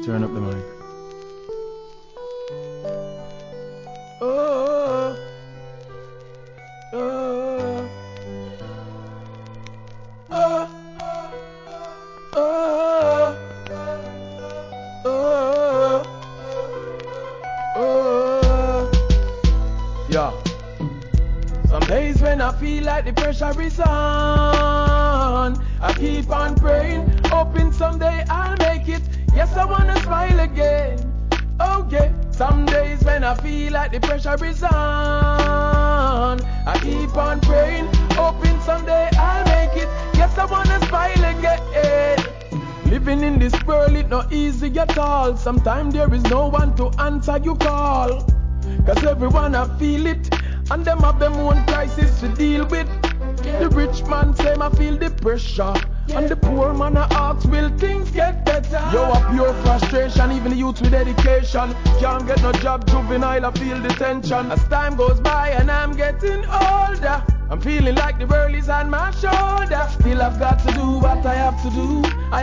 Turn up the mic. Oh, oh, oh, oh, oh, oh. Yeah. Some days when I feel like the pressure is on, I keep on praying, hoping someday I'll make it. Yes, I wanna smile again. Oh yeah. Some days when I feel like the pressure is on, I keep on praying, hoping someday I'll make it. Yes, I wanna smile again. Living in this world, it's not easy at all. Sometimes there is no one to answer your call, cause everyone I feel it, and them have them own crisis to deal with. The rich man say I feel the pressure, and the poor man I ask, will things get better? Yo, a pure frustration, even the youth with education can't get no job, juvenile I feel the tension. As time goes by and I'm getting older, I'm feeling like the world is an